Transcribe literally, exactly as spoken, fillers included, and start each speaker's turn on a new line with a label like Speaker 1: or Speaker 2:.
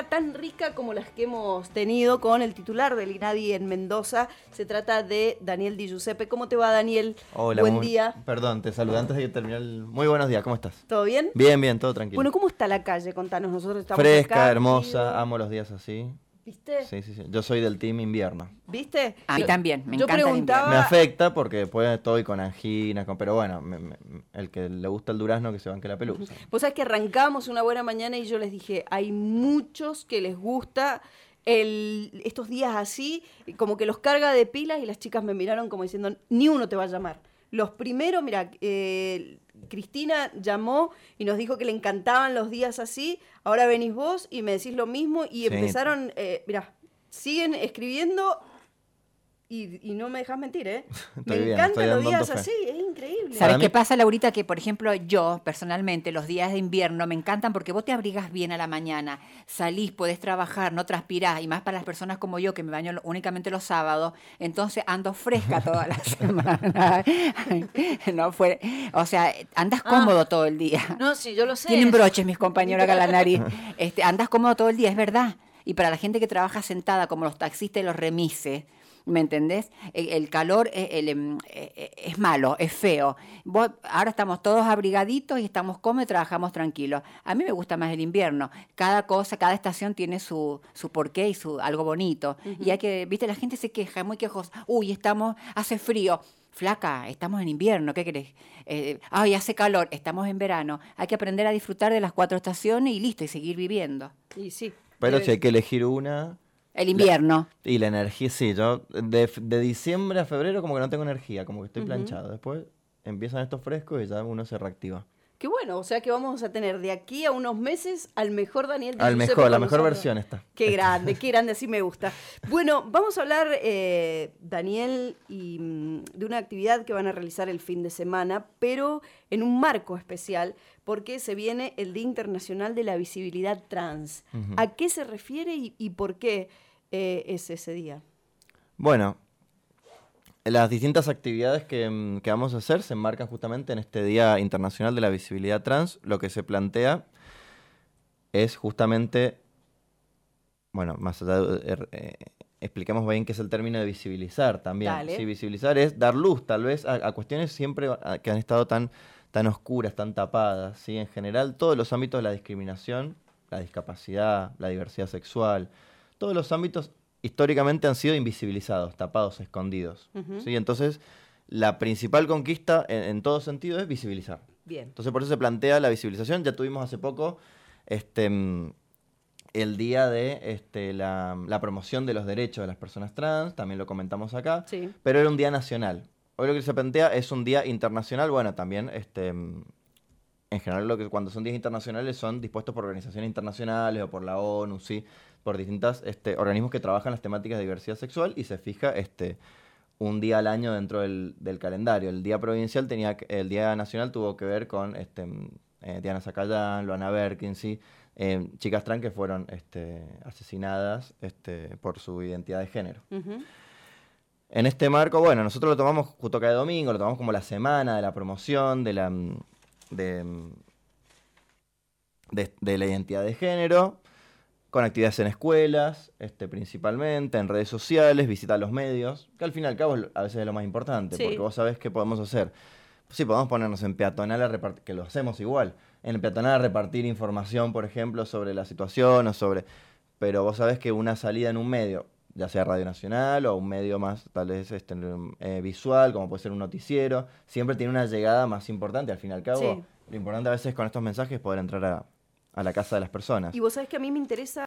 Speaker 1: charla tan rica como las que hemos tenido con el titular del INADI en Mendoza. Se trata de Daniel Di Giuseppe. ¿Cómo te va, Daniel?
Speaker 2: Hola,
Speaker 1: buen
Speaker 2: muy,
Speaker 1: día.
Speaker 2: Perdón, te saludé antes de terminar el... Muy buenos días, ¿cómo estás?
Speaker 1: ¿Todo bien?
Speaker 2: Bien, bien, todo tranquilo.
Speaker 1: Bueno, ¿cómo está la calle? Contanos, nosotros estamos
Speaker 2: Fresca,
Speaker 1: acá,
Speaker 2: hermosa,
Speaker 1: tío.
Speaker 2: amo los días así.
Speaker 1: ¿Viste?
Speaker 2: Sí, sí, sí. Yo soy del team invierno.
Speaker 1: ¿Viste?
Speaker 3: A mí
Speaker 1: Yo-
Speaker 3: también, me
Speaker 1: yo
Speaker 3: encanta el
Speaker 1: preguntaba,
Speaker 2: Me afecta porque después estoy con anginas, con... pero bueno, me- me- el que le gusta el durazno que se banque la pelusa.
Speaker 1: Vos sabés que arrancamos una buena mañana y yo les dije, hay muchos que les gusta el, estos días así, como que los carga de pilas, y las chicas me miraron como diciendo, ni uno te va a llamar. Los primeros, mira, eh, Cristina llamó y nos dijo que le encantaban los días así, ahora venís vos y me decís lo mismo, y
Speaker 2: Sí.
Speaker 1: empezaron, eh, mira, siguen escribiendo. Y, y no me dejas mentir, ¿eh?
Speaker 2: Estoy
Speaker 1: Me
Speaker 2: bien,
Speaker 1: encantan
Speaker 2: estoy
Speaker 1: los
Speaker 2: dando
Speaker 1: días
Speaker 2: fe.
Speaker 1: así, es increíble.
Speaker 3: ¿Sabes
Speaker 2: Para
Speaker 3: qué
Speaker 2: mí-
Speaker 3: pasa, Laurita? Que, por ejemplo, yo, personalmente, los días de invierno me encantan porque vos te abrigas bien a la mañana, salís, podés trabajar, no transpirás, y más para las personas como yo, que me baño lo- únicamente los sábados, entonces ando fresca toda la semana. No fue, o sea, andas cómodo todo el día.
Speaker 1: No, sí, yo lo sé.
Speaker 3: Tienen broches mis compañeros acá en la nariz. Este, andas cómodo todo el día, es verdad. Y para la gente que trabaja sentada, como los taxistas y los remises, ¿me entendés? El, el calor es, el, em, eh, es malo, es feo. Vos- ahora estamos todos abrigaditos y estamos cómodos y trabajamos tranquilos. A mí me gusta más el invierno. Cada cosa, cada estación tiene su, su porqué y su algo bonito. Y hay que, viste, la gente se queja, es muy quejosa. Uy, estamos, hace frío. Flaca, estamos en invierno, ¿qué querés? Eh, ay, hace calor, estamos en verano. Hay que aprender a disfrutar de las cuatro estaciones y listo, y seguir viviendo.
Speaker 1: Y sí.
Speaker 2: Pero
Speaker 1: debe
Speaker 2: si hay
Speaker 1: ser.
Speaker 2: que elegir una...
Speaker 3: El invierno.
Speaker 2: Y la energía, sí, yo de, de diciembre a febrero como que no tengo energía, como que estoy
Speaker 1: Ujú.
Speaker 2: planchado. Después empiezan estos frescos y ya uno se reactiva.
Speaker 1: Qué bueno, o sea que vamos a tener de aquí a unos meses al mejor Daniel Di
Speaker 2: Al
Speaker 1: Giuseppe
Speaker 2: mejor, la
Speaker 1: con
Speaker 2: mejor
Speaker 1: nosotros.
Speaker 2: versión está.
Speaker 1: Qué grande, qué grande, así me gusta. Bueno, vamos a hablar, eh, Daniel, y, mm, de una actividad que van a realizar el fin de semana, pero en un marco especial, porque se viene el Día Internacional de la Visibilidad Trans.
Speaker 2: Ujú.
Speaker 1: ¿A qué se refiere y, y por qué eh, es ese día?
Speaker 2: Bueno, las distintas actividades que, mm, que vamos a hacer se enmarcan justamente en este Día Internacional de la Visibilidad Trans. Lo que se plantea es justamente, bueno, más allá de, er, eh, expliquemos bien qué es el término de visibilizar también.
Speaker 1: Dale.
Speaker 2: Sí, visibilizar es dar luz tal vez a, a cuestiones siempre a- que han estado tan, tan oscuras, tan tapadas, ¿sí? En general, todos los ámbitos de la discriminación, la discapacidad, la diversidad sexual, todos los ámbitos históricamente han sido invisibilizados, tapados, escondidos.
Speaker 1: Ujú.
Speaker 2: ¿Sí? Entonces, la principal conquista en, en todo sentido es visibilizar.
Speaker 1: Bien.
Speaker 2: Entonces, por eso se plantea la visibilización. Ya tuvimos hace poco este, mm, el día de este, la, la promoción de los derechos de las personas trans, también lo comentamos acá,
Speaker 1: Sí.
Speaker 2: pero era un día nacional. Hoy lo que se plantea es un día internacional, bueno, también este, mm, en general lo que cuando son días internacionales son dispuestos por organizaciones internacionales o por la ONU, sí, por distintos este, organismos que trabajan las temáticas de diversidad sexual, y se fija este, un día al año dentro del, del calendario. El día provincial tenía que- el día nacional tuvo que ver con este, mm, eh, Diana Zacayán, Luana Berkin, sí, eh, chicas trans que fueron este, asesinadas este, por su identidad de género.
Speaker 1: Ujú.
Speaker 2: En este marco, bueno, nosotros lo tomamos justo cada domingo, lo tomamos como la semana de la promoción, de la, mm, de, mm, de, de la identidad de género, con actividades en escuelas, este, principalmente, en redes sociales, visita a los medios, que al fin y al cabo es lo- a veces es lo más importante,
Speaker 1: Sí.
Speaker 2: porque vos sabés qué podemos hacer. Sí, podemos ponernos en peatonal a repartir, que lo hacemos igual, en peatonal a repartir información, por ejemplo, sobre la situación o sobre... Pero vos sabés que una salida en un medio, ya sea Radio Nacional o un medio más, tal vez este, eh, visual, como puede ser un noticiero, siempre tiene una llegada más importante. Al fin y al cabo,
Speaker 1: Sí.
Speaker 2: lo importante a veces con estos mensajes es poder entrar a, a la casa de las personas.
Speaker 1: Y vos sabés que a mí me interesa